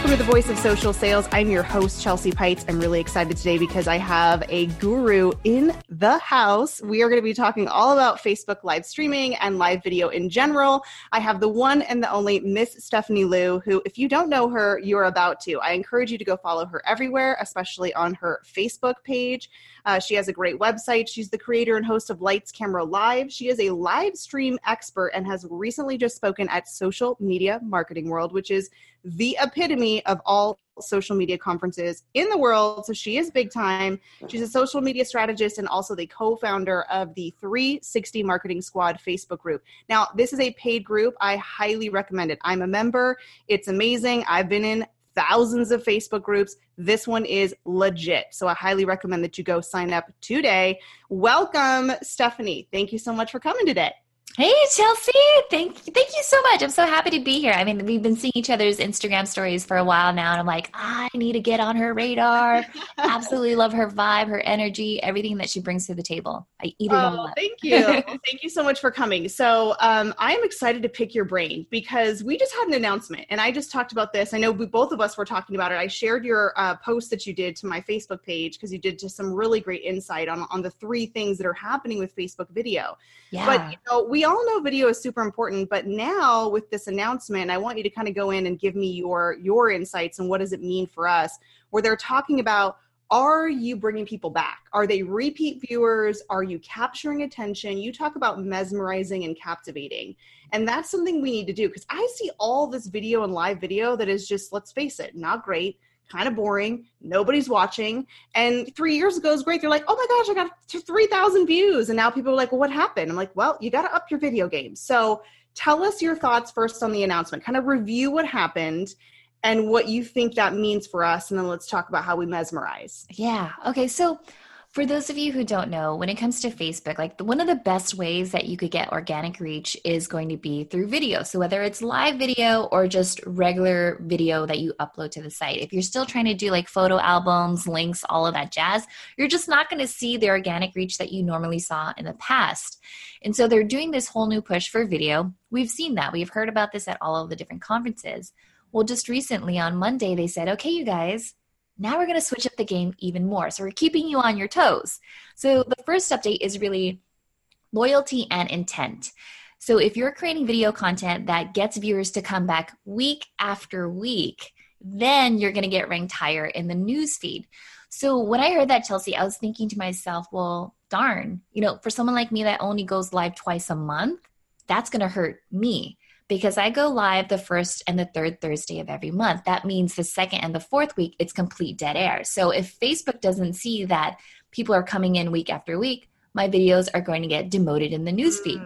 Welcome to the Voice of Social Sales. I'm your host, Chelsea Pites. I'm really excited today because I have a guru in the house. We are going to be talking all about Facebook live streaming and live video in general. I have the one and the only Miss Stephanie Liu, who, if you don't know her, you're about to. I encourage you to go follow her everywhere, especially on her Facebook page. She has a great website. She's the creator and host of Lights Camera Live. She is a live stream expert and has recently just spoken at Social Media Marketing World, which is the epitome of all social media conferences in the world. So she is big time. She's a social media strategist and also the co-founder of the 360 Marketing Squad Facebook group. Now, this is a paid group. I highly recommend it. I'm a member. It's amazing. I've been in thousands of Facebook groups. This one is legit. So I highly recommend that you go sign up today. Welcome, Stephanie. Thank you so much for coming today. Hey, Chelsea. Thank you so much. I'm so happy to be here. I mean, we've been seeing each other's Instagram stories for a while now, and I'm like, I need to get on her radar. Absolutely love her vibe, her energy, everything that she brings to the table. I eat it all up. Thank you. Thank you so much for coming. So I'm excited to pick your brain because we just had an announcement, and I just talked about this. I know both of us were talking about it. I shared your post that you did to my Facebook page because you did just some really great insight on the three things that are happening with Facebook video. Yeah. But we all know video is super important, but now with this announcement, I want you to kind of go in and give me your insights and what does it mean for us, where they're talking about, are you bringing people back? Are they repeat viewers? Are you capturing attention? You talk about mesmerizing and captivating. And that's something we need to do because I see all this video and live video that is just, let's face it, not great. Kind of boring. Nobody's watching. And 3 years ago it was great. They're like, oh my gosh, I got 3,000 views. And now people are like, well, what happened? I'm like, well, you got to up your video game. So tell us your thoughts first on the announcement. Kind of review what happened and what you think that means for us. And then let's talk about how we mesmerize. Yeah. Okay. So for those of you who don't know, when it comes to Facebook, like one of the best ways that you could get organic reach is going to be through video. So whether it's live video or just regular video that you upload to the site, if you're still trying to do like photo albums, links, all of that jazz, you're just not going to see the organic reach that you normally saw in the past. And so they're doing this whole new push for video. We've seen that. We've heard about this at all of the different conferences. Well, just recently on Monday, they said, okay, you guys, now we're going to switch up the game even more. So we're keeping you on your toes. So the first update is really loyalty and intent. So if you're creating video content that gets viewers to come back week after week, then you're going to get ranked higher in the news feed. So when I heard that, Chelsea, I was thinking to myself, well, darn, for someone like me that only goes live twice a month, that's going to hurt me. Because I go live the first and the third Thursday of every month. That means the second and the fourth week, it's complete dead air. So if Facebook doesn't see that people are coming in week after week, my videos are going to get demoted in the newsfeed.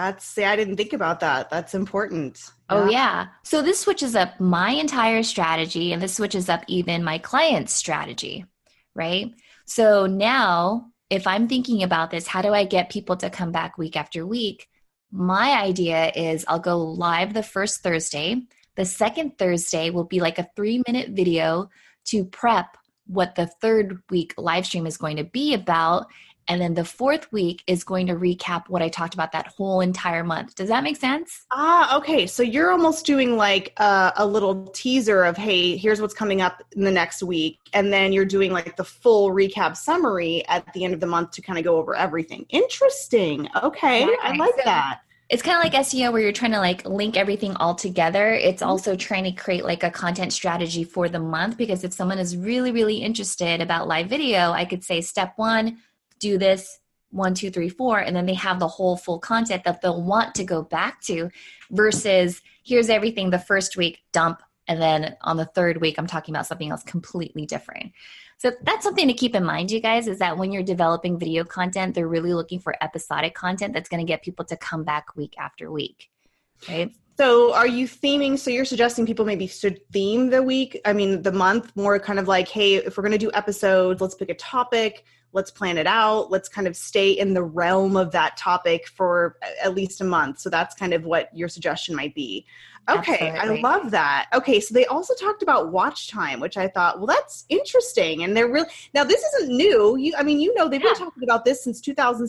I didn't think about that. That's important. Oh, yeah. So this switches up my entire strategy, and this switches up even my client's strategy, right? So now if I'm thinking about this, how do I get people to come back week after week? My idea is I'll go live the first Thursday. The second Thursday will be like a 3-minute video to prep what the third week live stream is going to be about. And then the fourth week is going to recap what I talked about that whole entire month. Does that make sense? Okay. So you're almost doing like a little teaser of, hey, here's what's coming up in the next week. And then you're doing like the full recap summary at the end of the month to kind of go over everything. Interesting. Okay. Yeah, I like that. It's kind of like SEO where you're trying to like link everything all together. It's also trying to create like a content strategy for the month, because if someone is really, really interested about live video, I could say step 1, do this 1, 2, 3, 4, and then they have the whole full content that they'll want to go back to, versus here's everything the first week, dump, and then on the third week, I'm talking about something else completely different. So that's something to keep in mind, you guys, is that when you're developing video content, they're really looking for episodic content that's going to get people to come back week after week, right? So are you theming, so you're suggesting people maybe should theme the month more kind of like, hey, if we're going to do episodes, let's pick a topic, let's plan it out, let's kind of stay in the realm of that topic for at least a month. So that's kind of what your suggestion might be. Okay, absolutely. I love that. Okay, so they also talked about watch time, which I thought, well, that's interesting. And they're really, now this isn't new. They've been talking about this since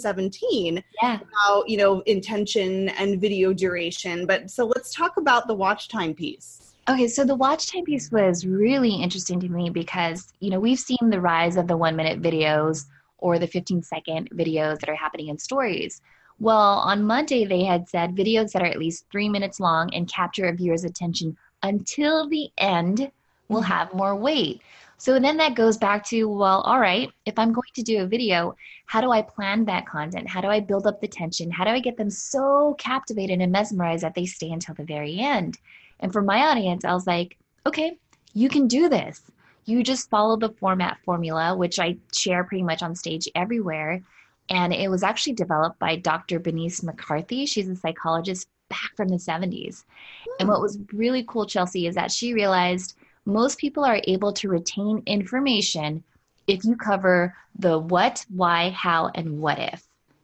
2017, about, intention and video duration. But so let's talk about the watch time piece. Okay, so the watch time piece was really interesting to me because, we've seen the rise of the 1 minute videos or the 15-second videos that are happening in stories. Well, on Monday, they had said videos that are at least 3 minutes long and capture a viewer's attention until the end will Mhm. have more weight. So then that goes back to, well, all right, if I'm going to do a video, how do I plan that content? How do I build up the tension? How do I get them so captivated and mesmerized that they stay until the very end? And for my audience, I was like, okay, you can do this. You just follow the format formula, which I share pretty much on stage everywhere. And it was actually developed by Dr. Bernice McCarthy. She's a psychologist back from the 70s. And Hmm. what was really cool, Chelsea, is that she realized most people are able to retain information if you cover the what, why, how, and what if.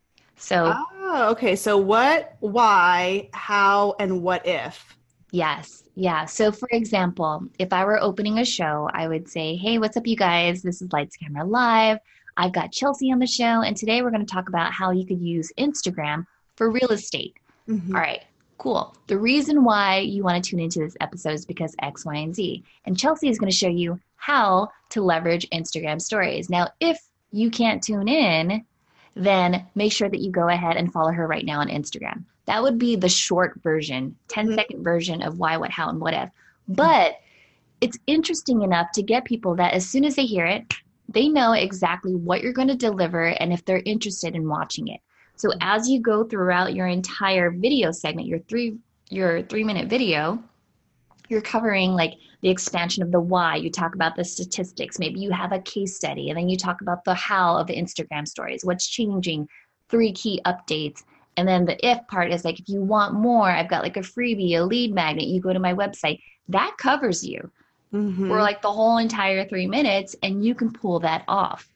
So Oh, okay. So what, why, how, and what if? yes. Yeah. So, for example, if I were opening a show, I would say, hey, what's up, you guys? This is Lights Camera Live. I've got Chelsea on the show. And today we're going to talk about how you could use Instagram for real estate. All Hmm. right, cool. The reason why you want to tune into this episode is because X, Y, and Z. And Chelsea is going to show you how to leverage Instagram stories. Now, if you can't tune in, then make sure that you go ahead and follow her right now on Instagram. That would be the short version, 10-second version of why, what, how, and what if. But it's interesting enough to get people that as soon as they hear it, they know exactly what you're going to deliver and if they're interested in watching it. So as you go throughout your entire video segment, your 3 minute video, you're covering like the expansion of the why. You talk about the statistics. Maybe you have a case study, and then you talk about the how of the Instagram stories, what's changing, 3 key updates. And then the if part is like, if you want more, I've got like a freebie, a lead magnet. You go to my website. That covers you for Hmm. like the whole entire 3 minutes, and you can pull that off.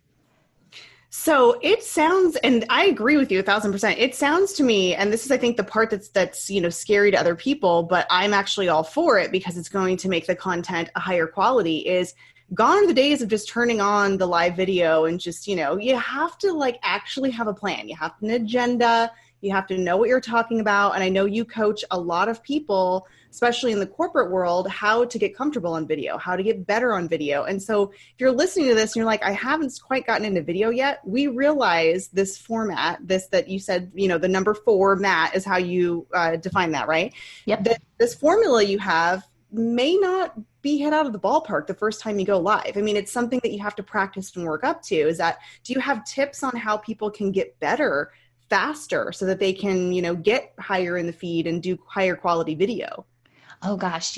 So it sounds, and I agree with you 1,000%. It sounds to me, and this is, I think, the part that's scary to other people, but I'm actually all for it because it's going to make the content a higher quality. Is gone are the days of just turning on the live video and just you have to like actually have a plan. You have an agenda. You have to know what you're talking about. And I know you coach a lot of people, especially in the corporate world, how to get comfortable on video, how to get better on video. And so if you're listening to this and you're like, I haven't quite gotten into video yet, we realize this format, this that you said, the number 4, Matt, is how you define that, right? Yep. That this formula you have may not be hit out of the ballpark the first time you go live. I mean, it's something that you have to practice and work up to. Do you have tips on how people can get better faster so that they can, get higher in the feed and do higher quality video? Oh gosh,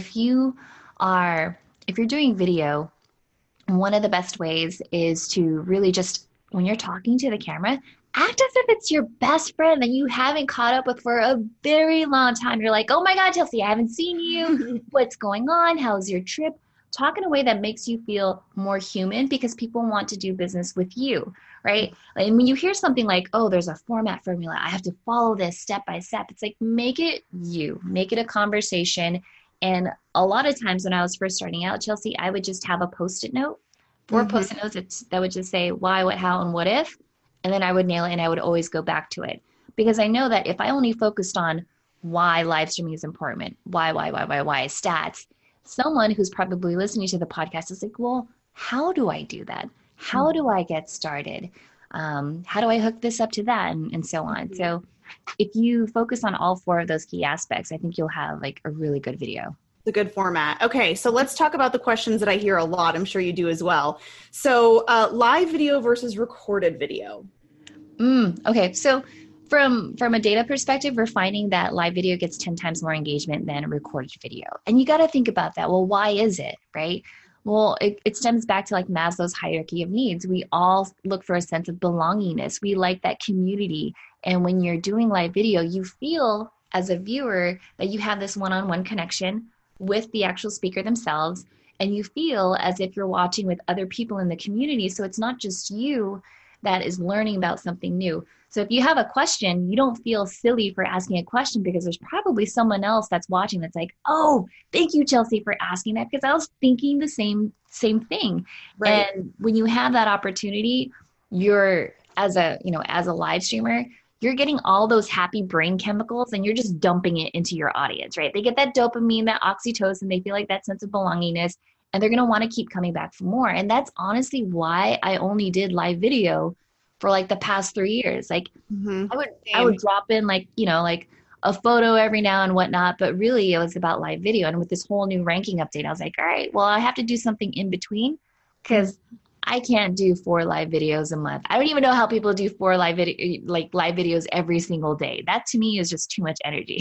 if you're doing video, one of the best ways is to really just, when you're talking to the camera, act as if it's your best friend that you haven't caught up with for a very long time. You're like, oh my God, Chelsea, I haven't seen you. What's going on? How's your trip? Talk in a way that makes you feel more human because people want to do business with you, right? And when you hear something like, oh, there's a format formula, I have to follow this step by step, it's like, make it you, make it a conversation. And a lot of times when I was first starting out, Chelsea, I would just have a Post-it note, 4 Hmm. Post-it notes that would just say why, what, how, and what if, and then I would nail it and I would always go back to it because I know that if I only focused on why live streaming is important, why, stats, someone who's probably listening to the podcast is like, well, how do I do that? How do I get started? How do I hook this up to that? And so on. So if you focus on all 4 of those key aspects, I think you'll have like a really good video. It's a good format. Okay, so let's talk about the questions that I hear a lot. I'm sure you do as well. So live video versus recorded video. Okay, so from a data perspective, we're finding that live video gets 10 times more engagement than recorded video. And you got to think about that. Well, why is it, right? Well, it stems back to like Maslow's hierarchy of needs. We all look for a sense of belongingness. We like that community. And when you're doing live video, you feel as a viewer that you have this one-on-one connection with the actual speaker themselves. And you feel as if you're watching with other people in the community. So it's not just you that is learning about something new. So if you have a question, you don't feel silly for asking a question because there's probably someone else that's watching that's like, oh, thank you, Chelsea, for asking that because I was thinking the same thing. Right. And when you have that opportunity, you're as a live streamer, you're getting all those happy brain chemicals and you're just dumping it into your audience, right? They get that dopamine, that oxytocin, they feel like that sense of belongingness, and they're going to want to keep coming back for more. And that's honestly why I only did live video for like the past 3 years. Like I would drop in like, like a photo every now and whatnot, but really it was about live video. And with this whole new ranking update, I was like, all right, well, I have to do something in between because I can't do 4 live videos a month. I don't even know how people do 4 live videos every single day. That to me is just too much energy.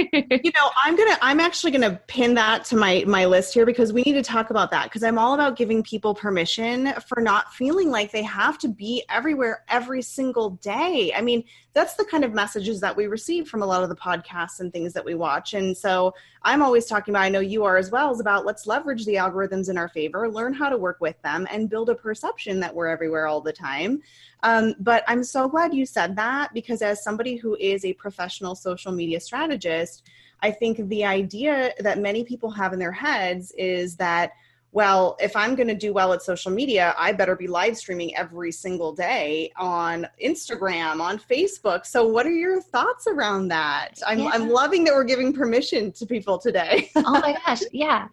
I'm actually gonna pin that to my list here because we need to talk about that because I'm all about giving people permission for not feeling like they have to be everywhere every single day. I mean, that's the kind of messages that we receive from a lot of the podcasts and things that we watch. And so I'm always talking about, I know you are as well, is about let's leverage the algorithms in our favor, learn how to work with them, and build a perception that we're everywhere all the time. But I'm so glad you said that because as somebody who is a professional social media strategist, I think the idea that many people have in their heads is that, well, if I'm going to do well at social media, I better be live streaming every single day on Instagram, on Facebook. So what are your thoughts around that? I'm loving that we're giving permission to people today. Oh my gosh. Yeah.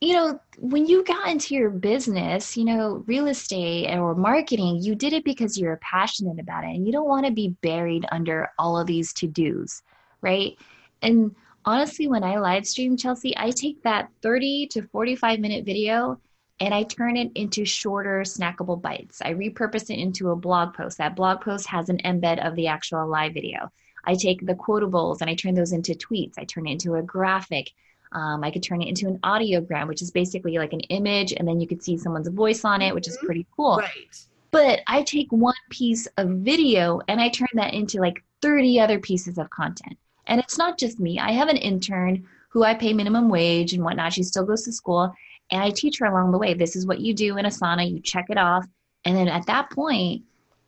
When you got into your business, real estate or marketing, you did it because you're passionate about it and you don't want to be buried under all of these to-dos, right? And honestly, when I live stream, Chelsea, I take that 30 to 45 minute video and I turn it into shorter snackable bites. I repurpose it into a blog post. That blog post has an embed of the actual live video. I take the quotables and I turn those into tweets. I turn it into a graphic. I could turn it into an audiogram, which is basically like an image, and then you could see someone's voice on it, which is pretty cool. Right. But I take one piece of video and I turn that into like 30 other pieces of content. And it's not just me. I have an intern who I pay minimum wage and whatnot. She still goes to school, and I teach her along the way. This is what you do in Asana. You check it off. And then at that point,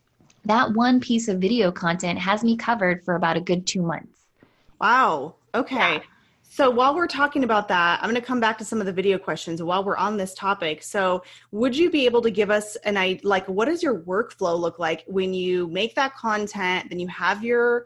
that one piece of video content has me covered for about a good 2 months. Wow. Okay. Yeah. So while we're talking about that, I'm going to come back to some of the video questions while we're on this topic. So would you be able to give us what does your workflow look like when you make that content, then you have your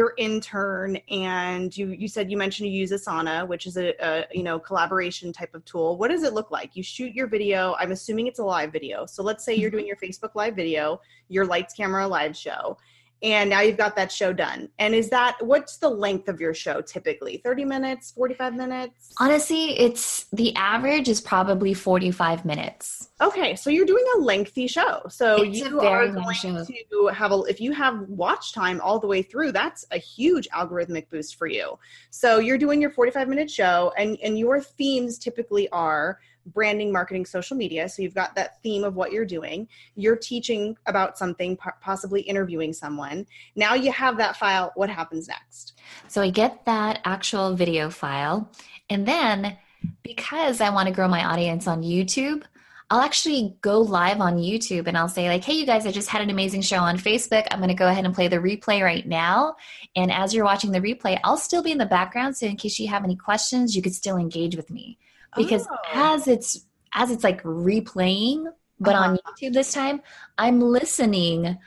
intern, and you said you mentioned you use Asana, which is a collaboration type of tool. What does it look like? You shoot your video. I'm assuming it's a live video. So let's say you're doing your Facebook live video, your lights, camera, live show. And now you've got that show done. And what's the length of your show typically? 30 minutes, 45 minutes? Honestly, the average is probably 45 minutes. Okay. So you're doing a lengthy show. So it's you are going to have if you have watch time all the way through, that's a huge algorithmic boost for you. So you're doing your 45-minute show and your themes typically are branding, marketing, social media. So you've got that theme of what you're doing. You're teaching about something, possibly interviewing someone. Now you have that file. What happens next? So I get that actual video file. And then because I want to grow my audience on YouTube, I'll actually go live on YouTube and I'll say like, hey, you guys, I just had an amazing show on Facebook. I'm going to go ahead and play the replay right now. And as you're watching the replay, I'll still be in the background. So in case you have any questions, you could still engage with me. Because as it's like replaying, but on YouTube this time, I'm listening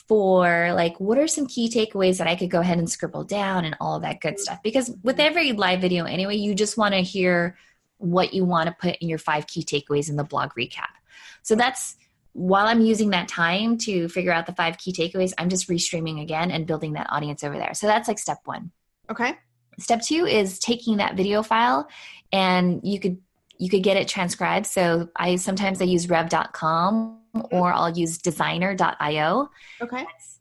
for like, what are some key takeaways that I could go ahead and scribble down and all of that good stuff. Because with every live video anyway, you just want to hear what you want to put in your 5 key takeaways in the blog recap. So that's while I'm using that time to figure out the 5 key takeaways, I'm just restreaming again and building that audience over there. So that's like step 1. Okay. Step 2 is taking that video file and you could get it transcribed. So sometimes I use rev.com or I'll use designer.io. Okay. That's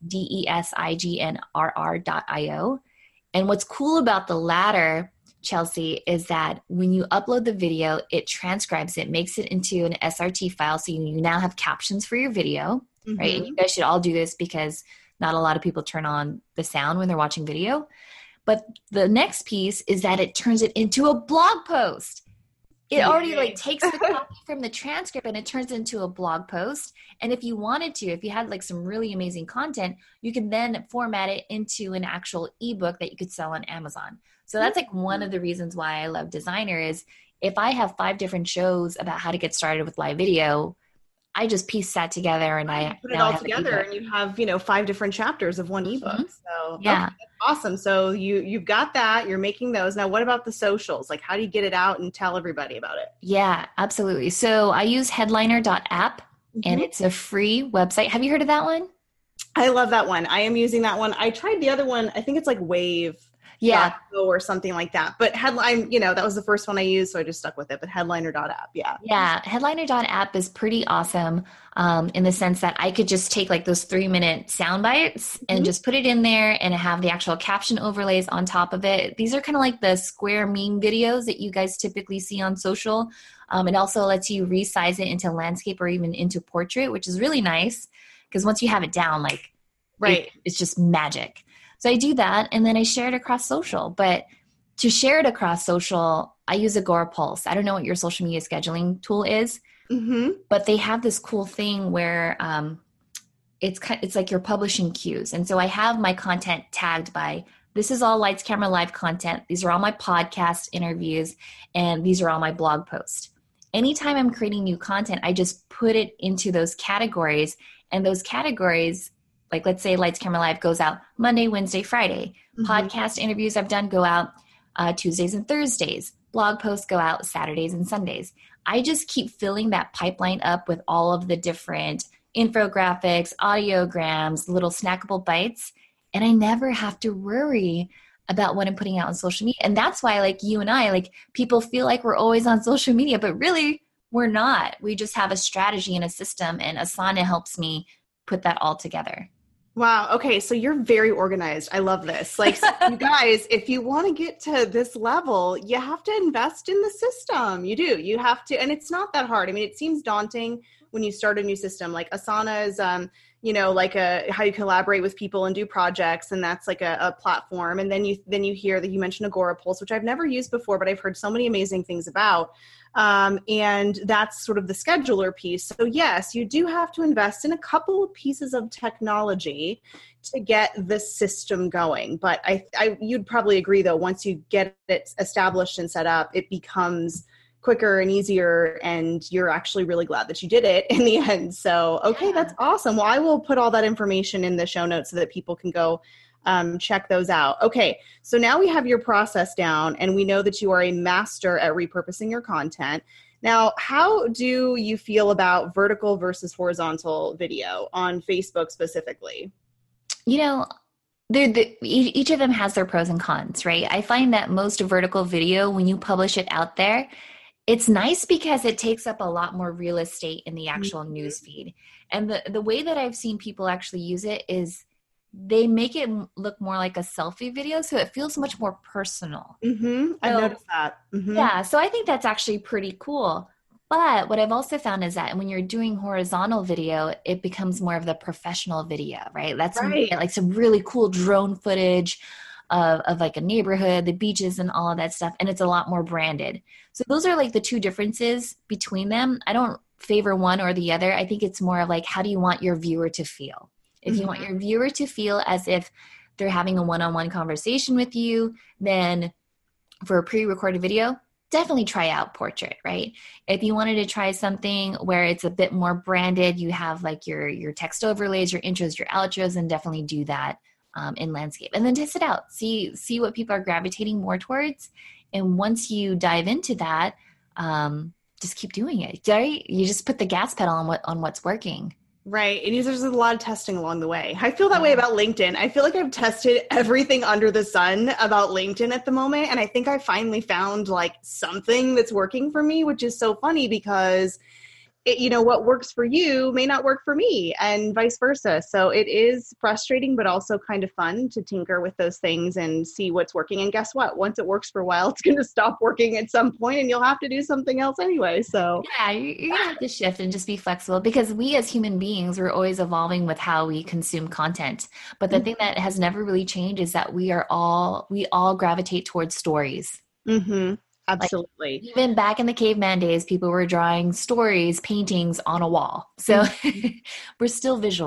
DESIGNRR.io. And what's cool about the latter, Chelsea, is that when you upload the video, it transcribes it, makes it into an SRT file. So you now have captions for your video, right? And you guys should all do this because not a lot of people turn on the sound when they're watching video. But the next piece is that it turns it into a blog post. It already like takes the copy from the transcript and it turns it into a blog post. And if you wanted to, if you had like some really amazing content, you can then format it into an actual ebook that you could sell on Amazon. So that's like one of the reasons why I love Designer is if I have 5 different shows about how to get started with live video, I just pieced that together, and Right, I you put it now I all have an together ebook. and you have, 5 different chapters of one ebook. Mhm. So, okay, Yeah. that's awesome. So you've got that, you're making those. Now, what about the socials? Like, how do you get it out and tell everybody about it? Yeah, absolutely. So I use headliner.app, and Hmm. it's a free website. Have you heard of that one? I love that one. I am using that one. I tried the other one. I think it's like Yeah, wave.co or something like that. But headline, that was the first one I used, so I just stuck with it. But headliner.app, yeah. yeah. Headliner.app is pretty awesome, in the sense that I could just take like those 3-minute sound bites and Mhm. just put it in there and have the actual caption overlays on top of it. These are kind of like the square meme videos that you guys typically see on social. It also lets you resize it into landscape or even into portrait, which is really nice because once you have it down, like Right. it's just magic. So I do that, and then I share it across social. But to share it across social, I use Agorapulse. I don't know what your social media scheduling tool is, Hmm. but they have this cool thing where it's like you're publishing cues. And so I have my content tagged by, this is all Lights Camera Live content. These are all my podcast interviews, and these are all my blog posts. Anytime I'm creating new content, I just put it into those categories, and those categories, like let's say Lights Camera Live goes out Monday, Wednesday, Friday. Hmm. Podcast interviews I've done go out Tuesdays and Thursdays. Blog posts go out Saturdays and Sundays. I just keep filling that pipeline up with all of the different infographics, audiograms, little snackable bites, and I never have to worry about what I'm putting out on social media. And that's why, like you and I, like people feel like we're always on social media, but really we're not. We just have a strategy and a system, and Asana helps me put that all together. Wow. Okay. So you're very organized. I love this. Like, so you guys, if you want to get to this level, you have to invest in the system. You do. You have to, and it's not that hard. I mean, it seems daunting when you start a new system. Like Asana is, like how you collaborate with people and do projects, and that's like a platform. And then you hear that you mentioned Agorapulse, which I've never used before, but I've heard so many amazing things about. And that's sort of the scheduler piece. So yes, you do have to invest in a couple of pieces of technology to get the system going. But you'd probably agree though, once you get it established and set up, it becomes quicker and easier, and you're actually really glad that you did it in the end. So, okay, Yeah. that's awesome. Well, I will put all that information in the show notes so that people can go check those out. Okay, so now we have your process down, and we know that you are a master at repurposing your content. Now, how do you feel about vertical versus horizontal video on Facebook specifically? You know, each of them has their pros and cons, right? I find that most vertical video, when you publish it out there, it's nice because it takes up a lot more real estate in the actual news feed. And the way that I've seen people actually use it is they make it look more like a selfie video, so it feels much more personal. Mm-hmm. I've So noticed that. Mm-hmm. yeah, so I think that's actually pretty cool. But what I've also found is that when you're doing horizontal video, it becomes more of the professional video, right? That's when you Right. get like some really cool drone footage of like a neighborhood, the beaches, and all of that stuff. And it's a lot more branded. So those are like the two differences between them. I don't favor one or the other. I think it's more of like, how do you want your viewer to feel? If you want Mm-hmm. your viewer to feel as if they're having a one-on-one conversation with you, then for a pre-recorded video, definitely try out portrait, right? If you wanted to try something where it's a bit more branded, you have like your text overlays, your intros, your outros, and definitely do that in landscape. And then test it out. See what people are gravitating more towards. And once you dive into that, just keep doing it. Right? You just put the gas pedal on what's working. Right. And there's a lot of testing along the way. I feel that way about LinkedIn. I feel like I've tested everything under the sun about LinkedIn at the moment. And I think I finally found like something that's working for me, which is so funny because what works for you may not work for me and vice versa. So it is frustrating, but also kind of fun to tinker with those things and see what's working. And guess what? Once it works for a while, it's going to stop working at some point and you'll have to do something else anyway. So Yeah, you're gonna have to shift and just be flexible because we as human beings, we're always evolving with how we consume content. But the thing that has never really changed is that we all gravitate towards stories. mm-hmm. Like Absolutely. even back in the caveman days, people were drawing stories, paintings on a wall. So Mhm. we're still visual.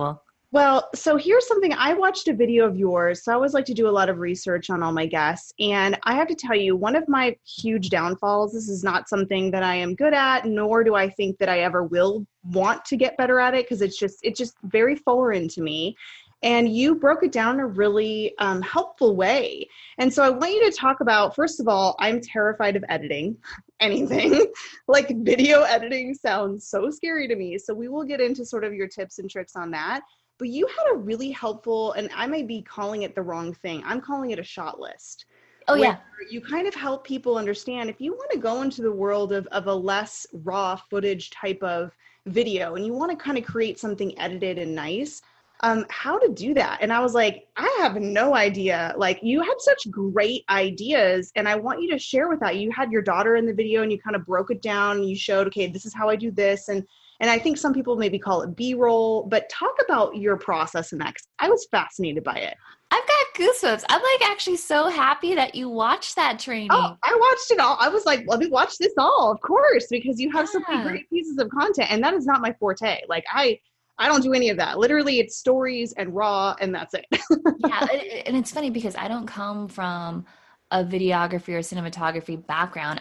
Well, so here's something. I watched a video of yours. So I always like to do a lot of research on all my guests. And I have to tell you, one of my huge downfalls, this is not something that I am good at, nor do I think that I ever will want to get better at it, because it's just very foreign to me. And you broke it down in a really helpful way. And so I want you to talk about, first of all, I'm terrified of editing anything. Like video editing sounds so scary to me. So we will get into sort of your tips and tricks on that. But you had a really helpful, and I may be calling it the wrong thing. I'm calling it a shot list. Oh, yeah. You kind of help people understand if you want to go into the world of a less raw footage type of video and you want to kind of create something edited and nice, how to do that. And I was like, I have no idea. Like, you had such great ideas, and I want you to share with that. You had your daughter in the video and you kind of broke it down and you showed, okay, this is how I do this. And I think some people maybe call it B-roll, but talk about your process in that, because I was fascinated by it. I've got goosebumps. I'm like actually so happy that you watched that training. Oh, I watched it all. I was like, let me watch this all, of course, because you have so many Yeah. great pieces of content, and that is not my forte. Like, I don't do any of that. Literally, it's stories and raw, and that's it. Yeah, and it's funny because I don't come from a videography or cinematography background.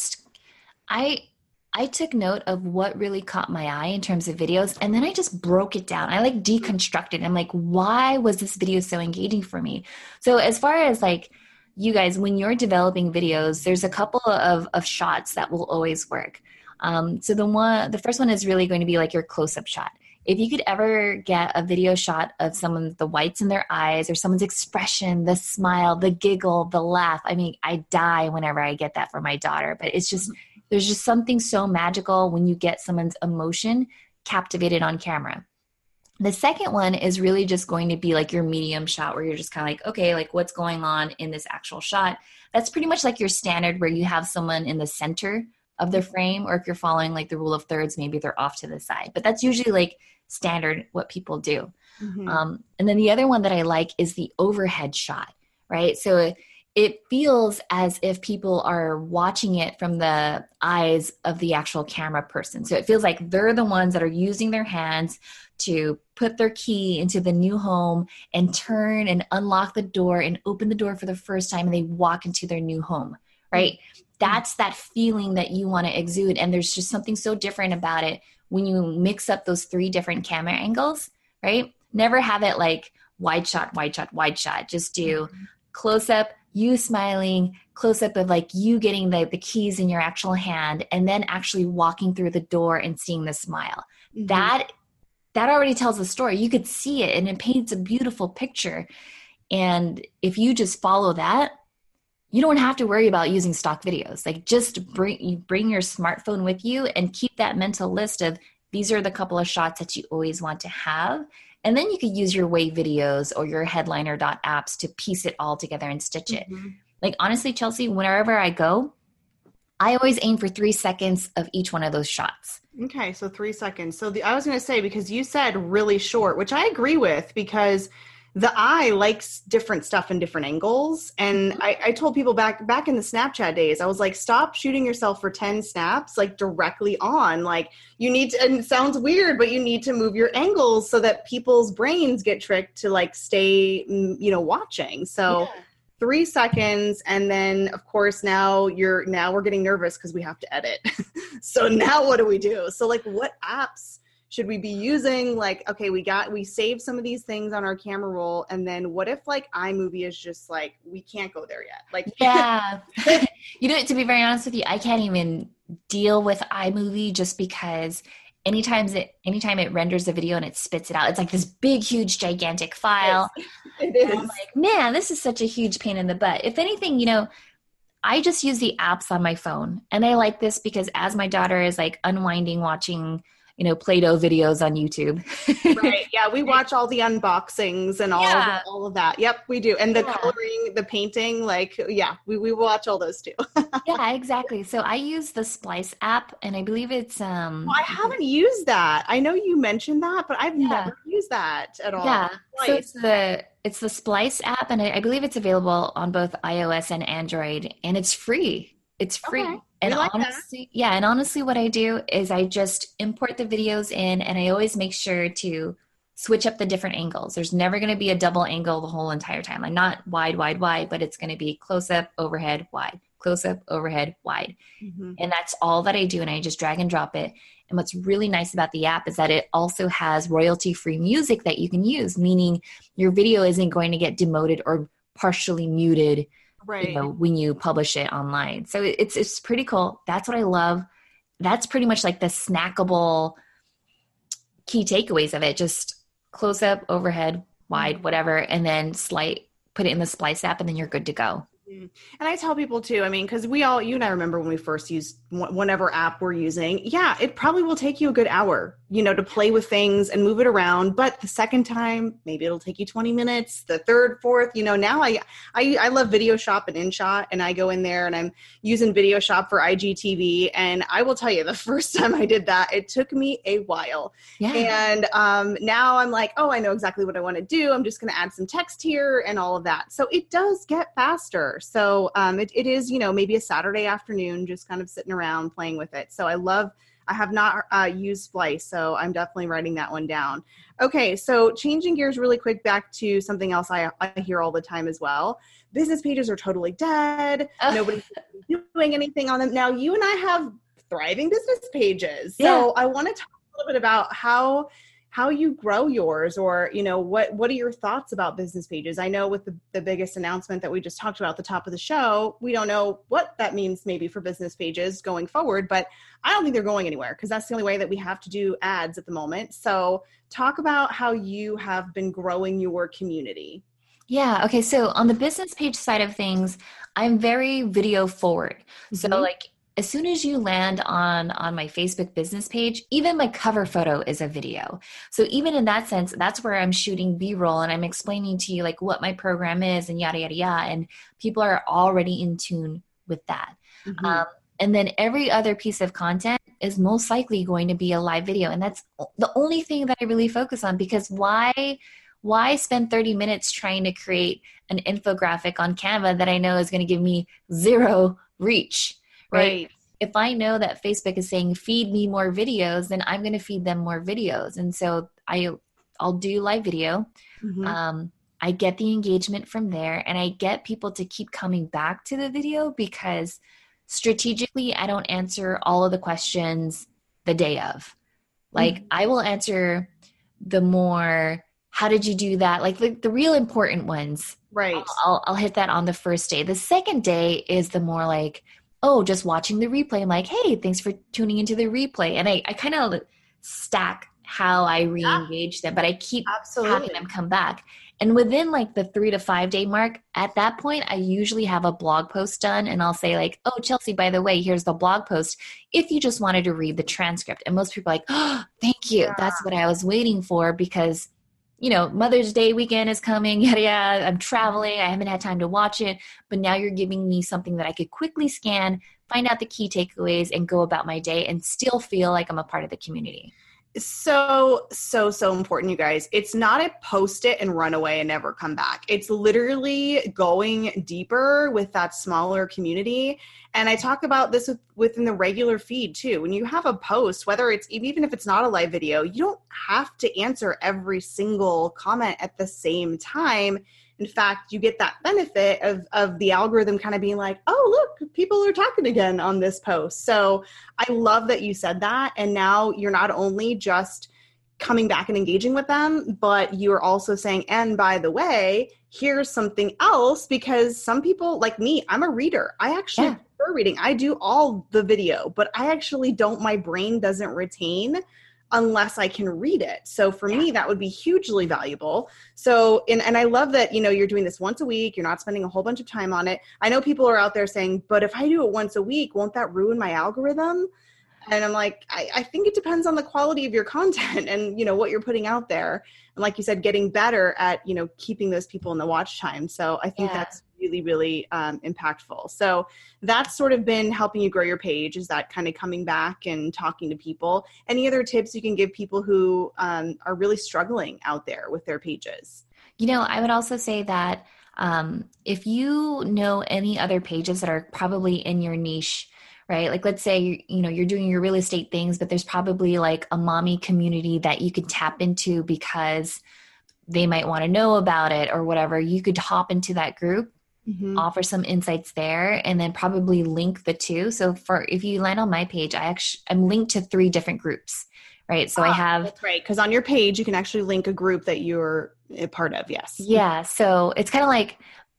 I took note of what really caught my eye in terms of videos, and then I just broke it down. I like deconstructed. I'm like, why was this video so engaging for me? So as far as like you guys, when you're developing videos, there's a couple of shots that will always work. So the first one is really going to be like your close-up shot. If you could ever get a video shot of someone, the whites in their eyes or someone's expression, the smile, the giggle, the laugh. I mean, I die whenever I get that from my daughter, but it's just, there's just something so magical when you get someone's emotion captivated on camera. The second one is really just going to be like your medium shot where you're just kind of like, okay, like what's going on in this actual shot? That's pretty much like your standard where you have someone in the center of the frame, or if you're following like the rule of thirds, maybe they're off to the side. But that's usually like standard what people do. Mm-hmm. And then the other one that I like is the overhead shot, right? So it feels as if people are watching it from the eyes of the actual camera person. So it feels like they're the ones that are using their hands to put their key into the new home and turn and unlock the door and open the door for the first time, and they walk into their new home, right? That's that feeling that you want to exude. And there's just something so different about it when you mix up those 3 different camera angles, right? Never have it like wide shot, wide shot, wide shot. Just do close up, you smiling, close up of like you getting the keys in your actual hand, and then actually walking through the door and seeing the smile. Mm-hmm. That already tells a story. You could see it and it paints a beautiful picture. And if you just follow that, you don't have to worry about using stock videos. Like just bring your smartphone with you and keep that mental list of these are the couple of shots that you always want to have. And then you could use your Wave videos or your headliner.apps to piece it all together and stitch it. Mm-hmm. Like honestly, Chelsea, wherever I go, I always aim for 3 seconds of each one of those shots. Okay, so 3 seconds. So I was going to say, because you said really short, which I agree with, because the eye likes different stuff in different angles. And I told people back in the Snapchat days, I was like, stop shooting yourself for 10 snaps, like directly on. Like you need to, and it sounds weird, but you need to move your angles so that people's brains get tricked to like stay, watching. So 3 seconds. And then of course, now we're getting nervous because we have to edit. So now what do we do? So like what apps should we be using? Like, okay, we saved some of these things on our camera roll. And then what if like iMovie is just like, we can't go there yet. Like, yeah, to be very honest with you, I can't even deal with iMovie just because anytime it renders a video and it spits it out, it's like this big, huge, gigantic file. It is. And I'm like, man, this is such a huge pain in the butt. If anything, I just use the apps on my phone. And I like this because as my daughter is like unwinding, watching Play-Doh videos on YouTube. Right. Yeah. We watch all the unboxings and all of that. Yep, we do. And the coloring, the painting, like, we watch all those too. Yeah, exactly. So I use the Splice app, and I believe it's I haven't used that. I know you mentioned that, but I've never used that at all. Yeah. Splice. So it's the Splice app, and I believe it's available on both iOS and Android, and it's free. It's free. Okay. And like honestly, what I do is I just import the videos in, and I always make sure to switch up the different angles. There's never going to be a double angle the whole entire time. Like not wide, wide, wide, but it's going to be close up, overhead, wide, close up, overhead, wide. Mm-hmm. And that's all that I do. And I just drag and drop it. And what's really nice about the app is that it also has royalty-free music that you can use, meaning your video isn't going to get demoted or partially muted, Right. you know, when you publish it online. So it's pretty cool. That's what I love. That's pretty much like the snackable key takeaways of it. Just close up, overhead, wide, whatever, and then put it in the Splice app, and then you're good to go. And I tell people too, I mean, because you and I remember when we first used whatever app we're using. Yeah, it probably will take you a good hour, to play with things and move it around. But the second time, maybe it'll take you 20 minutes. The third, fourth, now I love Video Shop and InShot, and I go in there and I'm using Video Shop for IGTV. And I will tell you, the first time I did that, it took me a while. Yeah. And now I'm like, oh, I know exactly what I want to do. I'm just going to add some text here and all of that. So it does get faster. So it is, maybe a Saturday afternoon, just kind of sitting around playing with it. So I have not used Splice, so I'm definitely writing that one down. Okay, so changing gears really quick back to something else I hear all the time as well. Business pages are totally dead. Nobody's doing anything on them. Now, you and I have thriving business pages. So I want to talk a little bit about how you grow yours, or, what are your thoughts about business pages? I know with the biggest announcement that we just talked about at the top of the show, we don't know what that means maybe for business pages going forward, but I don't think they're going anywhere because that's the only way that we have to do ads at the moment. So talk about how you have been growing your community. Yeah. Okay. So on the business page side of things, I'm very video forward. Mm-hmm. So like as soon as you land on my Facebook business page, even my cover photo is a video. So even in that sense, that's where I'm shooting B-roll and I'm explaining to you like what my program is and yada, yada, yada. And people are already in tune with that. Mm-hmm. And then every other piece of content is most likely going to be a live video. And that's the only thing that I really focus on, because why spend 30 minutes trying to create an infographic on Canva that I know is going to give me zero reach? Right. If I know that Facebook is saying, feed me more videos, then I'm going to feed them more videos. And so I'll do live video. Mm-hmm. I get the engagement from there, and I get people to keep coming back to the video because strategically, I don't answer all of the questions the day of. Like mm-hmm. I will answer the more, how did you do that? Like the real important ones. Right. I'll hit that on the first day. The second day is the more like, oh, just watching the replay. I'm like, hey, thanks for tuning into the replay. And I kind of stack how I re-engage them, but I keep having them come back. And within like the 3 to 5 day mark, at that point, I usually have a blog post done and I'll say like, oh, Chelsea, by the way, here's the blog post if you just wanted to read the transcript. And most people are like, oh, thank you. Yeah. That's what I was waiting for because Mother's Day weekend is coming. Yeah, I'm traveling. I haven't had time to watch it. But now you're giving me something that I could quickly scan, find out the key takeaways, and go about my day and still feel like I'm a part of the community. So important, you guys. It's not a post it and run away and never come back. It's literally going deeper with that smaller community. And I talk about this within the regular feed too. When you have a post, whether it's even if it's not a live video, you don't have to answer every single comment at the same time. In fact, you get that benefit of the algorithm kind of being like, oh, look, people are talking again on this post. So I love that you said that. And now you're not only just coming back and engaging with them, but you're also saying, and by the way, here's something else, because some people like me, I'm a reader. I actually prefer reading. I do all the video, but I actually don't, my brain doesn't retain unless I can read it. So for me, that would be hugely valuable. So, and I love that, you're doing this once a week. You're not spending a whole bunch of time on it. I know people are out there saying, but if I do it once a week, won't that ruin my algorithm? And I'm like, I think it depends on the quality of your content and, what you're putting out there. And like you said, getting better at, keeping those people in the watch time. So I think that's really, really impactful. So that's sort of been helping you grow your page, is that kind of coming back and talking to people. Any other tips you can give people who are really struggling out there with their pages? I would also say that if you know any other pages that are probably in your niche, right? Like let's say, you're doing your real estate things, but there's probably like a mommy community that you could tap into because they might want to know about it or whatever. You could hop into that group, Mm-hmm. offer some insights there, and then probably link the two. So if you land on my page, I'm linked to 3 different groups, right? So I have, that's right. Because on your page, you can actually link a group that you're a part of. Yes. yeah. So it's kind of like,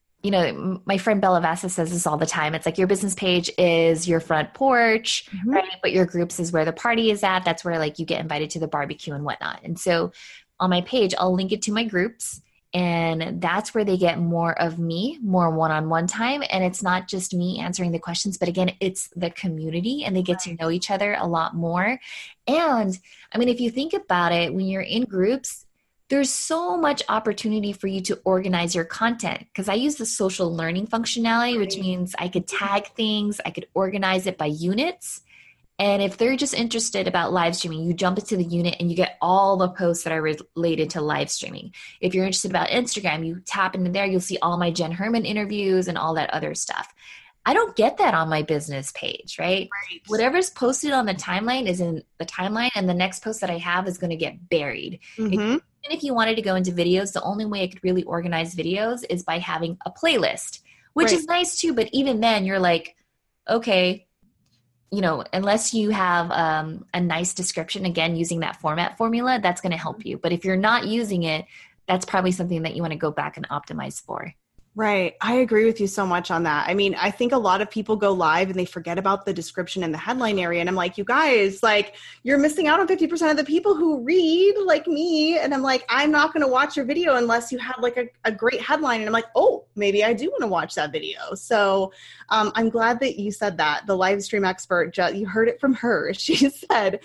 my friend Bella Vassa says this all the time. It's like your business page is your front porch, Mm-hmm. right? But your groups is where the party is at. That's where like you get invited to the barbecue and whatnot. And so on my page, I'll link it to my groups, and that's where they get more of me, more one-on-one time. And it's not just me answering the questions, but again, it's the community, and they get to know each other a lot more. And I mean, if you think about it, when you're in groups, there's so much opportunity for you to organize your content, because I use the social learning functionality, which means I could tag things, I could organize it by units. And if they're just interested about live streaming, you jump into the unit and you get all the posts that are related to live streaming. If you're interested about Instagram, you tap into there, you'll see all my Jen Herman interviews and all that other stuff. I don't get that on my business page, right? Whatever's posted on the timeline is in the timeline, and the next post that I have is going to get buried. Mm-hmm. And if you wanted to go into videos, the only way I could really organize videos is by having a playlist, which is nice too. But even then you're like, okay, unless you have a nice description, again, using that format formula, that's going to help you. But if you're not using it, that's probably something that you want to go back and optimize for. Right. I agree with you so much on that. I mean, I think a lot of people go live and they forget about the description and the headline area. And I'm like, you guys, like, you're missing out on 50% of the people who read, like me. And I'm like, I'm not going to watch your video unless you have like a great headline. And I'm like, oh, maybe I do want to watch that video. So I'm glad that you said that. The live stream expert, you heard it from her. She said,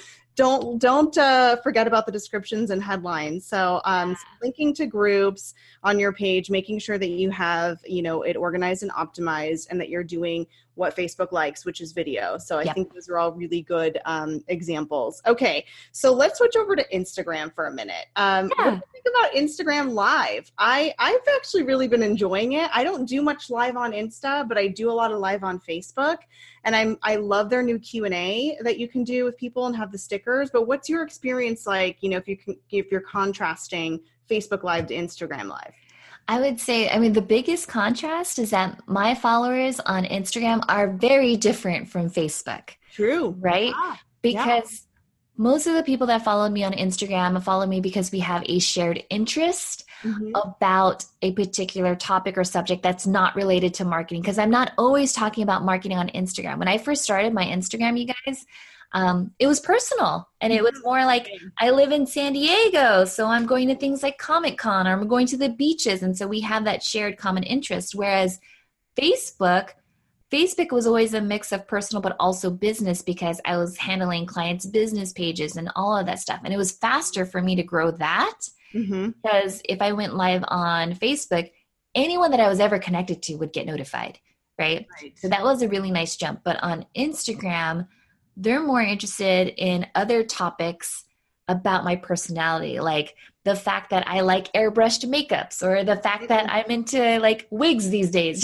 don't forget about the descriptions and headlines. So linking to groups on your page, making sure that you have, it organized and optimized, and that you're doing what Facebook likes, which is video. So I think those are all really good examples. Okay, so let's switch over to Instagram for a minute. What do you think about Instagram Live? I've actually really been enjoying it. I don't do much live on Insta, but I do a lot of live on Facebook. And I love their new Q&A that you can do with people and have the stickers. But what's your experience like, if you're contrasting Facebook Live to Instagram Live? I would say, the biggest contrast is that my followers on Instagram are very different from Facebook. True. Right? Because most of the people that follow me on Instagram follow me because we have a shared interest about a particular topic or subject that's not related to marketing. Because I'm not always talking about marketing on Instagram. When I first started my Instagram, you guys, it was personal, and it was more like, I live in San Diego, so I'm going to things like Comic-Con, or I'm going to the beaches. And so we have that shared common interest. Whereas Facebook was always a mix of personal, but also business, because I was handling clients' business pages and all of that stuff. And it was faster for me to grow that, because if I went live on Facebook, anyone that I was ever connected to would get notified, right? So that was a really nice jump. But on Instagram, they're more interested in other topics about my personality, like the fact that I like airbrushed makeups, or the fact that I'm into like wigs these days.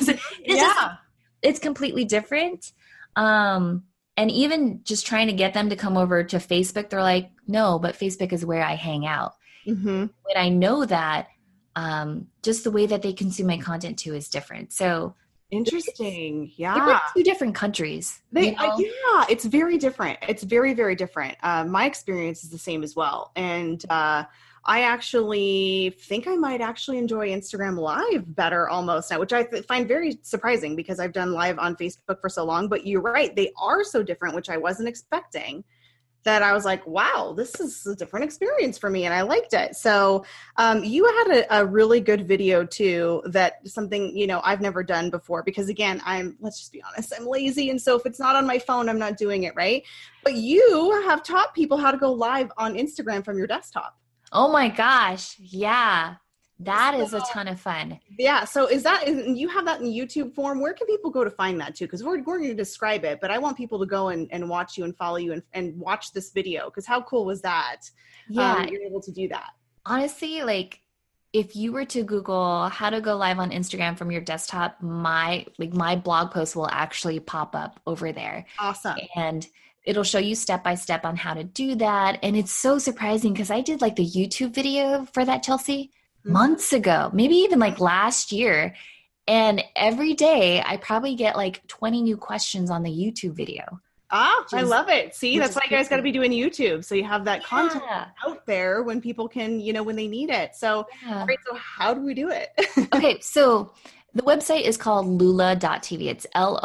It's completely different. And even just trying to get them to come over to Facebook, they're like, no, but Facebook is where I hang out. When I know that, just the way that they consume my content too is different. So interesting. They're 2 different countries. It's very different. It's very, very different. My experience is the same as well. And I actually think I might actually enjoy Instagram Live better almost now, which I find very surprising, because I've done live on Facebook for so long. But you're right. They are so different, which I wasn't expecting. That I was like, wow, this is a different experience for me, and I liked it. So you had a really good video too, that something, I've never done before, because again, let's just be honest, I'm lazy. And so if it's not on my phone, I'm not doing it, right? But you have taught people how to go live on Instagram from your desktop. Oh my gosh. Yeah. That is a ton of fun. Yeah. So you have that in YouTube form? Where can people go to find that too? Because we're going to describe it, but I want people to go and watch you and follow you and watch this video. Because how cool was that? Yeah. You're able to do that. Honestly, like, if you were to Google how to go live on Instagram from your desktop, my blog post will actually pop up over there. Awesome. And it'll show you step by step on how to do that. And it's so surprising because I did like the YouTube video for that, Chelsea, months ago, maybe even like last year. And every day I probably get like 20 new questions on the YouTube video. I love it. See, that's why you guys got to be doing YouTube. So you have that content out there when people can, when they need it. So, great. So how do we do it? Okay. So the website is called loola.tv. It's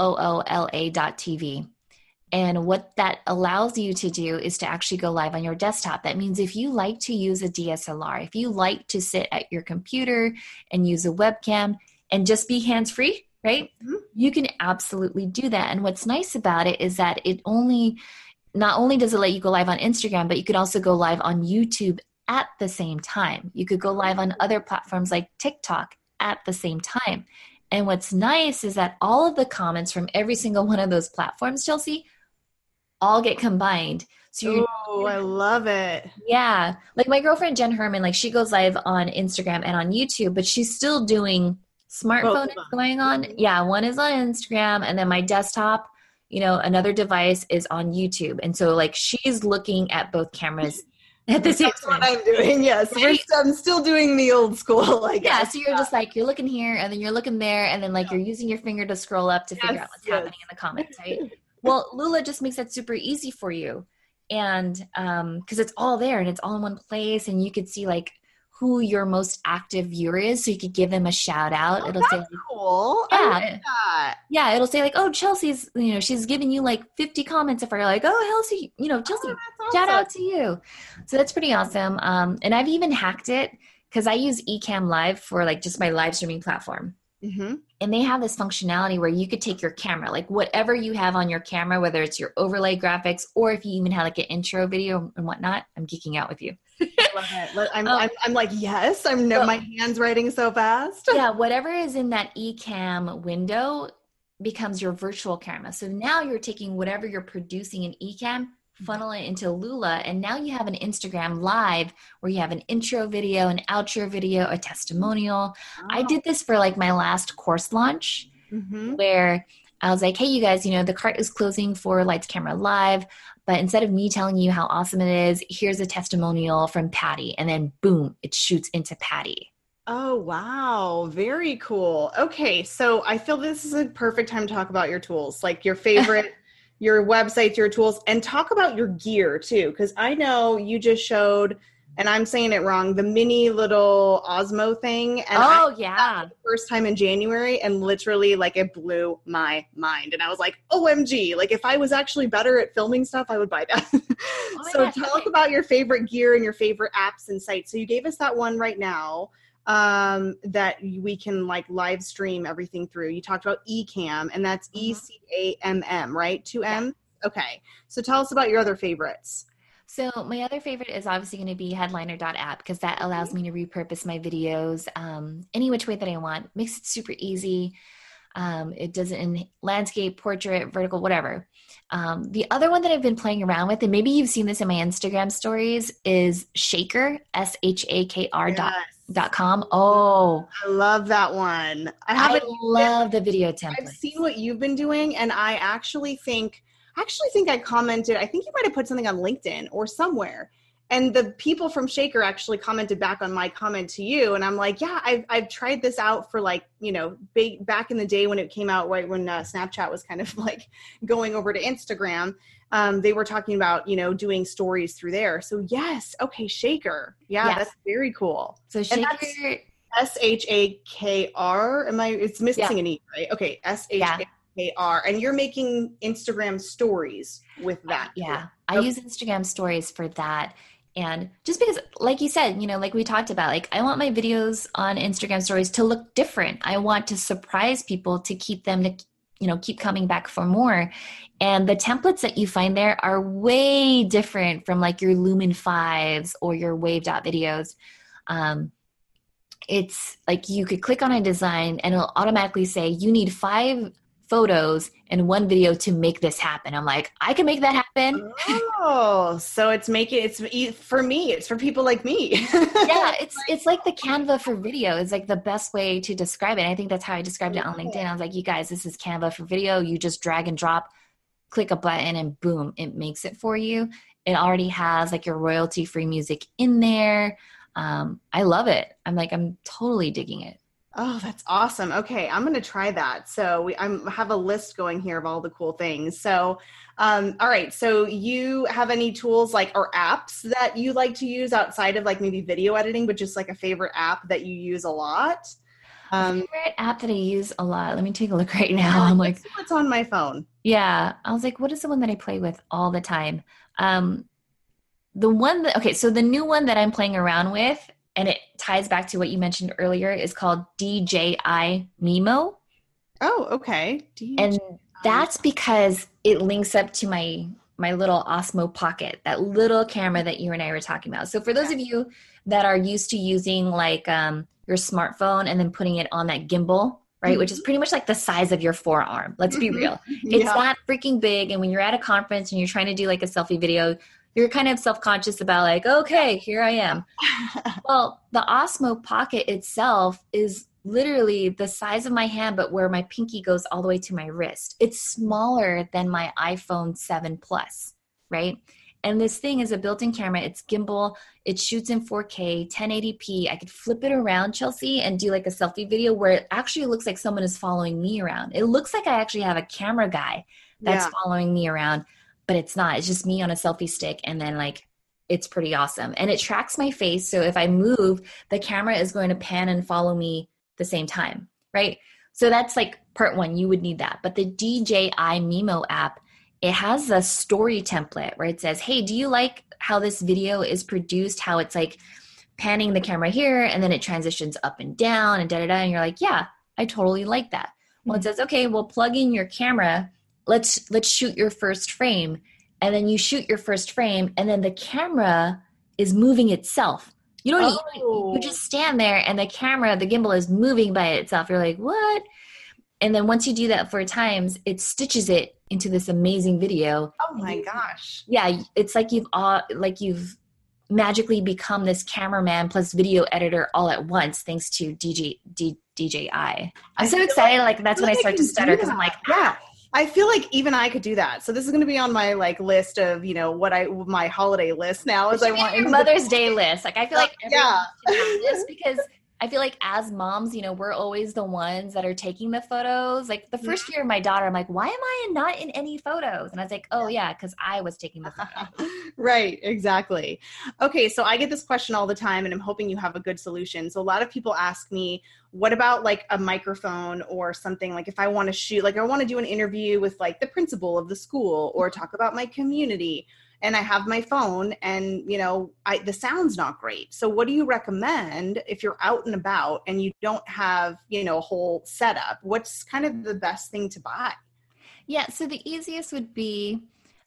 LOOLA.tv. And what that allows you to do is to actually go live on your desktop. That means if you like to use a DSLR, if you like to sit at your computer and use a webcam and just be hands-free, right? Mm-hmm. You can absolutely do that. And what's nice about it is that not only does it let you go live on Instagram, but you could also go live on YouTube at the same time. You could go live on other platforms like TikTok at the same time. And what's nice is that all of the comments from every single one of those platforms, Chelsea, all get combined. So I love it. Yeah. Like my girlfriend, Jen Herman, like she goes live on Instagram and on YouTube, but she's still doing smartphone going on. Yeah. One is on Instagram and then my desktop, another device is on YouTube. And so like she's looking at both cameras at the same time. That's what I'm doing. Yes. Right? I'm still doing the old school, I guess. Yeah. So you're just like, you're looking here and then you're looking there and then like you're using your finger to scroll up to figure out what's happening in the comments, right? Well, Loola just makes that super easy for you. And because it's all there and it's all in one place and you could see like who your most active viewer is. So you could give them a shout out. It'll say, cool. Yeah. I like that. Yeah. It'll say like, oh, Chelsea's, she's giving you like 50 comments if you're like, oh, Chelsea, Chelsea, shout out to you. So that's pretty awesome. And I've even hacked it because I use Ecamm Live for like just my live streaming platform. Mm-hmm. And they have this functionality where you could take your camera, like whatever you have on your camera, whether it's your overlay graphics or if you even have like an intro video and whatnot. I'm geeking out with you. I love it. I'm like, yes, my hand's writing so fast. Yeah, whatever is in that Ecamm window becomes your virtual camera. So now you're taking whatever you're producing in Ecamm, funnel it into Loola, and now you have an Instagram live where you have an intro video, an outro video, a testimonial. Oh. I did this for like my last course launch where I was like, hey, you guys, the cart is closing for Lights Camera Live, but instead of me telling you how awesome it is, here's a testimonial from Patty, and then boom, it shoots into Patty. Oh, wow. Very cool. Okay. So I feel this is a perfect time to talk about your tools, like your favorite your websites, your tools, and talk about your gear too. Cause I know you just showed, and I'm saying it wrong, the mini little Osmo thing. And the first time in January and literally like it blew my mind. And I was like, OMG, like if I was actually better at filming stuff, I would buy that. So talk about your favorite gear and your favorite apps and sites. So you gave us that one right now. That we can like live stream everything through. You talked about Ecamm, and that's ECAMM, right? 2 M's? Yeah. Okay. So tell us about your other favorites. So my other favorite is obviously going to be headliner.app because that allows me to repurpose my videos any which way that I want. Makes it super easy. It does it in landscape, portrait, vertical, whatever. The other one that I've been playing around with, and maybe you've seen this in my Instagram stories, is Shakr, SHAKR.com. Oh, I love that one. I love the video template. I've seen what you've been doing, and I actually think I commented, I think you might have put something on LinkedIn or somewhere. And the people from Shakr actually commented back on my comment to you. And I'm like, yeah, I've tried this out for like, back in the day when it came out, right when Snapchat was kind of like going over to Instagram. They were talking about, doing stories through there. So yes. Okay. Shakr. Yeah, yes. That's very cool. So Shakr. SHAKR. It's missing an E, right? Okay. SHAKR. And you're making Instagram stories with that. Yeah. I use Instagram stories for that. And just because, like you said, like we talked about, like I want my videos on Instagram stories to look different. I want to surprise people to keep them to, keep coming back for more. And the templates that you find there are way different from like your Lumen 5s or your Waved Out videos. It's like you could click on a design and it'll automatically say you need five photos in one video to make this happen. I'm like, I can make that happen. Oh, so for me, it's for people like me. Yeah, it's like the Canva for video is like the best way to describe it. And I think that's how I described it on LinkedIn. I was like, you guys, this is Canva for video. You just drag and drop, click a button, and boom, it makes it for you. It already has like your royalty-free music in there. I love it. I'm totally digging it. Oh, that's awesome. Okay, I'm going to try that. So I have a list going here of all the cool things. So, all right. So you have any tools or apps that you like to use outside of like maybe video editing, but just like a favorite app that you use a lot? Favorite app that I use a lot. Let me take a look right now. I'm like, what's on my phone? Yeah. I was like, what is the one that I play with all the time? So the new one that I'm playing around with, and it ties back to what you mentioned earlier, is called DJI Mimo. Oh, okay. And that's because it links up to my little Osmo Pocket, that little camera that you and I were talking about. So for those of you that are used to using your smartphone and then putting it on that gimbal, right, mm-hmm. which is pretty much like the size of your forearm. Let's be real. It's that freaking big. And when you're at a conference and you're trying to do like a selfie video, you're kind of self-conscious about like, okay, here I am. Well, the Osmo Pocket itself is literally the size of my hand, but where my pinky goes all the way to my wrist. It's smaller than my iPhone 7 Plus, right? And this thing is a built-in camera. It's gimbal. It shoots in 4K, 1080p. I could flip it around, Chelsea, and do like a selfie video where it actually looks like someone is following me around. It looks like I actually have a camera guy that's following me around, but it's not. It's just me on a selfie stick, and then it's pretty awesome. And it tracks my face, so if I move, the camera is going to pan and follow me the same time, right? So that's like part one. You would need that. But the DJI Mimo app, it has a story template where it says, hey, do you like how this video is produced, how it's like panning the camera here and then it transitions up and down and da-da-da. And you're like, yeah, I totally like that. Well, it says, okay, well, plug in your camera. Let's shoot your first frame. And then you shoot your first frame and then the camera is moving itself. You don't you just stand there and the gimbal is moving by itself. You're like, what? And then once you do that 4 times, it stitches it into this amazing video. Oh my gosh. Yeah. It's like you've magically become this cameraman plus video editor all at once, thanks to DJI. I'm so excited. That's when I start to stutter because I'm like, yeah. I feel like even I could do that. So this is going to be on my list of, my holiday list now as I want your Mother's Day list. I feel like everyone should have this because I feel like as moms, we're always the ones that are taking the photos. Like the first year of my daughter, I'm like, why am I not in any photos? And I was like, oh yeah, because I was taking the photo. Right, exactly. Okay, so I get this question all the time and I'm hoping you have a good solution. So a lot of people ask me, what about a microphone or something, if I want to shoot, I want to do an interview with the principal of the school or talk about my community. And I have my phone and, the sound's not great. So what do you recommend if you're out and about and you don't have, a whole setup? What's kind of the best thing to buy? Yeah. So the easiest would be,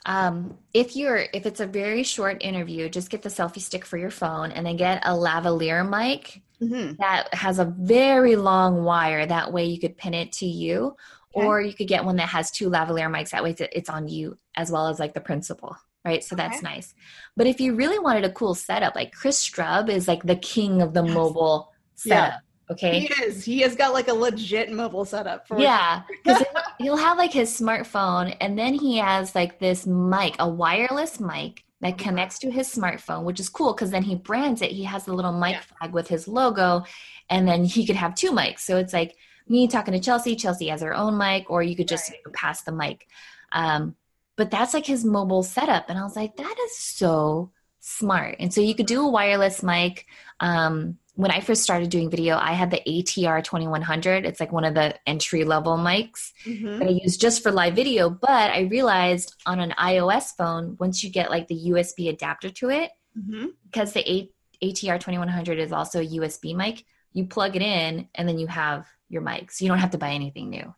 if it's a very short interview, just get the selfie stick for your phone and then get a lavalier mic that has a very long wire. That way you could pin it to you, or you could get one that has 2 lavalier mics. That way it's on you as well as the principal. Right. So that's nice. But if you really wanted a cool setup, Chris Strub is the king of the mobile setup. Yeah. Okay. He is. He has got a legit mobile setup for because he'll have his smartphone and then he has this mic, a wireless mic that connects to his smartphone, which is cool because then he brands it. He has the little mic flag with his logo and then he could have 2 mics. So it's me talking to Chelsea. Chelsea has her own mic, or you could just pass the mic. But that's his mobile setup. And I was like, that is so smart. And so you could do a wireless mic. When I first started doing video, I had the ATR 2100. It's one of the entry level mics that I use just for live video. But I realized on an iOS phone, once you get the USB adapter to it, because the ATR 2100 is also a USB mic, you plug it in and then you have your mic. So you don't have to buy anything new.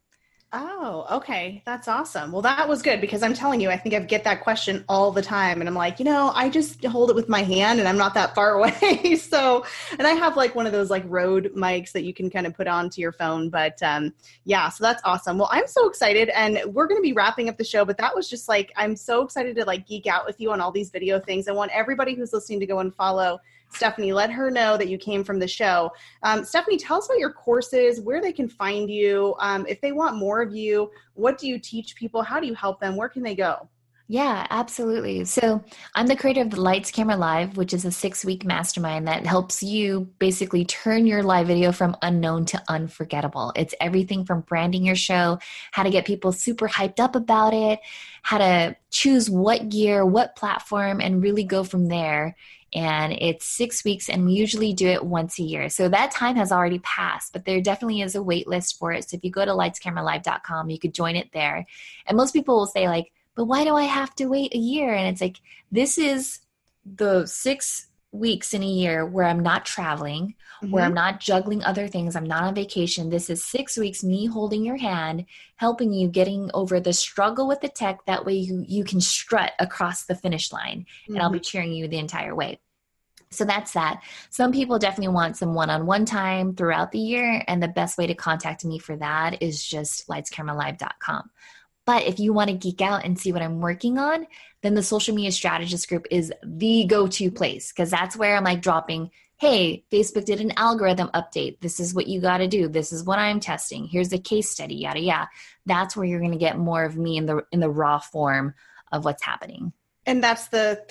Oh, okay. That's awesome. Well, that was good because I'm telling you, I think I get that question all the time. And I'm like, I just hold it with my hand and I'm not that far away. So, and I have like one of those like Rode mics that you can kind of put onto your phone. But yeah, so that's awesome. Well, I'm so excited and we're going to be wrapping up the show, but that was just like, I'm so excited to like geek out with you on all these video things. I want everybody who's listening to go and follow Stephanie. Let her know that you came from the show. Stephanie, tell us about your courses, where they can find you. If they want more of you, what do you teach people? How do you help them? Where can they go? Yeah, absolutely. So I'm the creator of the Lights Camera Live, which is a 6-week mastermind that helps you basically turn your live video from unknown to unforgettable. It's everything from branding your show, how to get people super hyped up about it, how to choose what gear, what platform, and really go from there. And it's 6 weeks, and we usually do it once a year. So that time has already passed, but there definitely is a wait list for it. So if you go to lightscameralive.com, you could join it there. And most people will say like, but why do I have to wait a year? And it's like, this is the 6 weeks in a year where I'm not traveling, where I'm not juggling other things. I'm not on vacation. This is 6 weeks, me holding your hand, helping you getting over the struggle with the tech. That way you can strut across the finish line, and I'll be cheering you the entire way. So that's that. Some people definitely want some one-on-one time throughout the year. And the best way to contact me for that is just lightscameralive.com. But if you want to geek out and see what I'm working on, then the Social Media Strategist group is the go-to place, because that's where I'm like dropping, hey, Facebook did an algorithm update. This is what you got to do. This is what I'm testing. Here's the case study, yada, yada. That's where you're going to get more of me in the raw form of what's happening. And that's the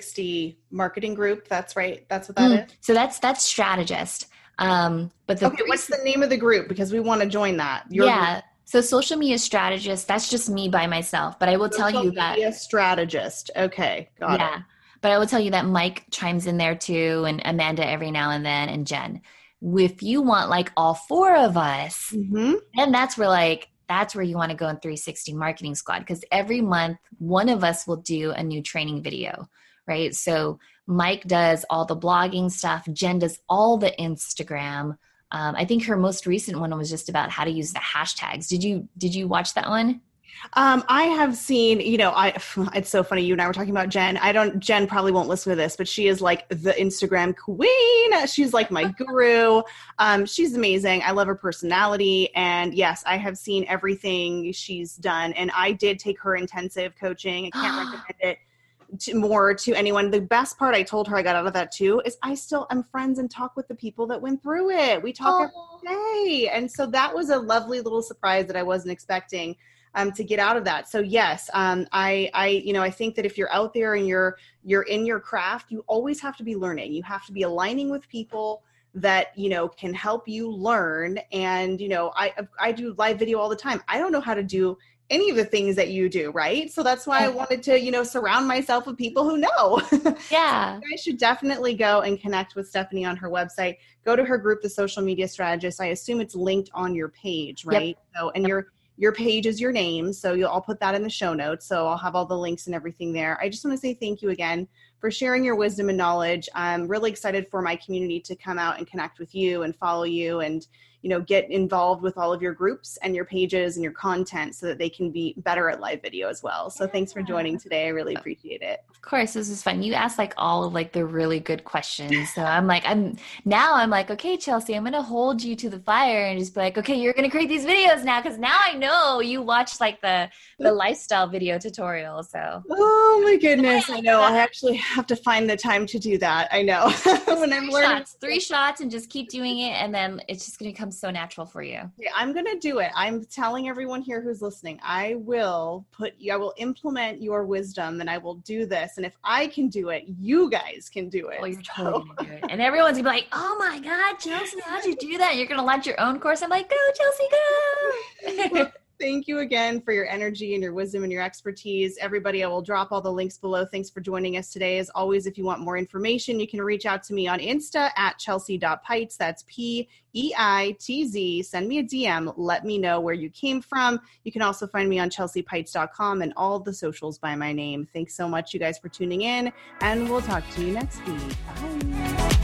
360 marketing group. That's right. That's what that is. So that's Strategist. But what's the name of the group? Because we want to join that. Group. So Social Media Strategist, that's just me by myself. But I will tell you that. Social Media Strategist. Okay. Got it. Yeah. But I will tell you that Mike chimes in there too, and Amanda every now and then, and Jen. If you want like all 4 of us, then that's where you want to go in 360 Marketing Squad, because every month one of us will do a new training video, right? So Mike does all the blogging stuff. Jen does all the Instagram. I think her most recent one was just about how to use the hashtags. Did you watch that one? I have seen, it's so funny. You and I were talking about Jen. Jen probably won't listen to this, but she is like the Instagram queen. She's like my guru. She's amazing. I love her personality. And yes, I have seen everything she's done. And I did take her intensive coaching. I can't recommend it to anyone. The best part I told her I got out of that too is I still am friends and talk with the people that went through it. We talk every day. And so that was a lovely little surprise that I wasn't expecting to get out of that. So yes, I think that if you're out there and you're in your craft, you always have to be learning. You have to be aligning with people that, can help you learn. And, I do live video all the time. I don't know how to do any of the things that you do, right? So that's why I wanted to, surround myself with people who know. Yeah. So you guys should definitely go and connect with Stephanie on her website. Go to her group, The Social Media Strategist. I assume it's linked on your page, right? Yep. So, and your page is your name. So I'll put that in the show notes. So I'll have all the links and everything there. I just want to say thank you again for sharing your wisdom and knowledge. I'm really excited for my community to come out and connect with you and follow you and, get involved with all of your groups and your pages and your content so that they can be better at live video as well. So thanks for joining today. I really appreciate it. Of course, this is fun. You asked like all of like the really good questions. So I'm like, okay, Chelsea, I'm going to hold you to the fire and just be like, okay, you're going to create these videos now. Cause now I know you watch like the lifestyle video tutorial. So. Oh my goodness. I know. I actually have to find the time to do that. I know. When I'm learning 3 shots and just keep doing it. And then it's just going to come so natural for you. Yeah, I'm going to do it. I'm telling everyone here who's listening, I will implement your wisdom and I will do this. And if I can do it, you guys can do it. Oh, you're totally going to do it. And everyone's going to be like, oh my God, Chelsea, how'd you do that? You're going to launch your own course. I'm like, go Chelsea, go. Thank you again for your energy and your wisdom and your expertise. Everybody, I will drop all the links below. Thanks for joining us today. As always, if you want more information, you can reach out to me on Insta at chelsea.peitz. That's PEITZ. Send me a DM. Let me know where you came from. You can also find me on chelseapeitz.com and all the socials by my name. Thanks so much, you guys, for tuning in, and we'll talk to you next week. Bye.